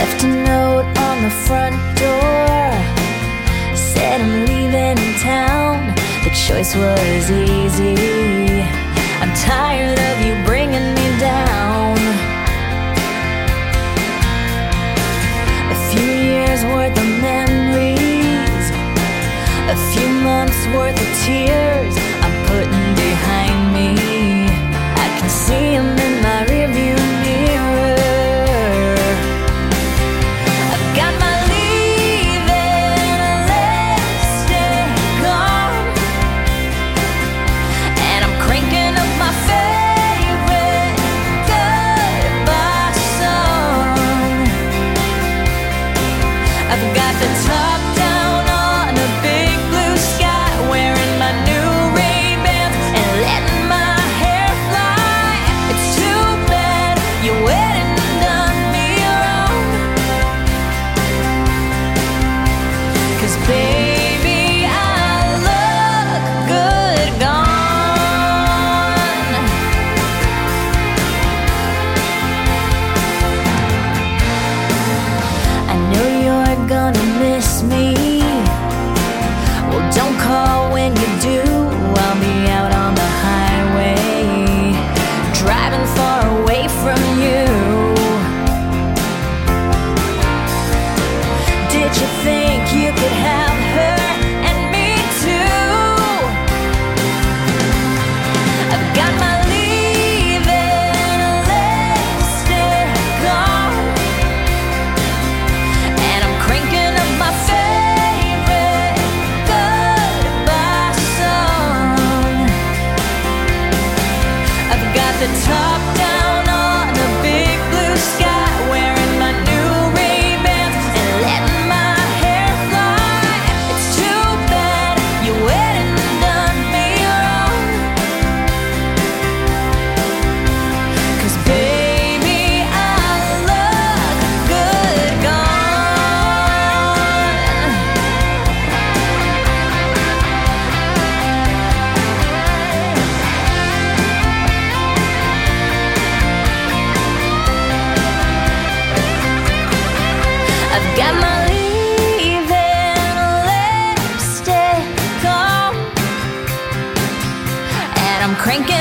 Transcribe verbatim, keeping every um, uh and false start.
Left a note on the front door, said I'm leaving town. The choice was easy. I'm tired of you bringing me down. A few years worth of memories, a few months worth of tears I'm putting behind me. I can see them in my rearview mirror. I've got my leaving lipstick on, and I'm cranking up my favorite goodbye song. I've got the top down on a big blue sky, wearing my new Ray-Bans and letting my hair fly. It's too bad you went and done me wrong, 'cause baby, I look good gone. I know you're gonna miss me. Well, don't call when you do. I'll be out on the highway, driving far away from you. Did you think you could have her and me too? I've got my leaving lipstick on, and I'm cranking up my favorite goodbye song. I've got the top down on a big blue sky, wearing my new Ray-Bans and letting my hair fly. It's too bad you went and done me wrong, 'cause baby, I look good gone. I've got my leaving lipstick on, and I'm cranking